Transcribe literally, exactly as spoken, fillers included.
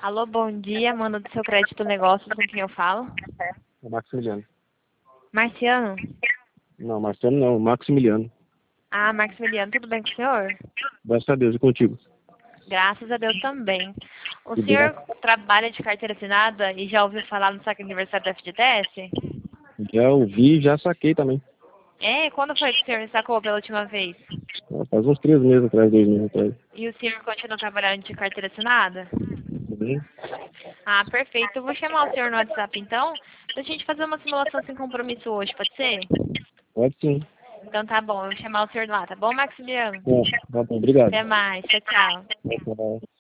Alô, bom dia. Manda do seu crédito negócio com quem eu falo. É Maximiliano. Marciano? Não, Marciano não, Maximiliano. Ah, Maximiliano, tudo bem com o senhor? Graças a Deus, e contigo? Graças a Deus também. O Tudo senhor bem. trabalha de carteira assinada e já ouviu falar no saque aniversário da F G T S? Já ouvi e já saquei também. É? Quando foi que o senhor sacou pela última vez? Faz uns três meses atrás, dois meses atrás. E o senhor continua trabalhando de carteira assinada? Uhum. Ah, perfeito. Eu vou chamar o senhor no WhatsApp, então, pra gente fazer uma simulação sem compromisso hoje, pode ser? Pode sim. Então tá bom, eu vou chamar o senhor lá, tá bom, Maximiliano? É, tá bom, obrigado. Até mais, tchau, tchau. Tchau, tchau.